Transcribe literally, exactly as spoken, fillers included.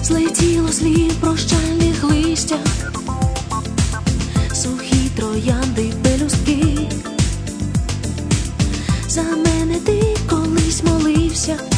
злетіло слід прощальних листя, сухі троянди, пелюстки. За мене ти колись молився,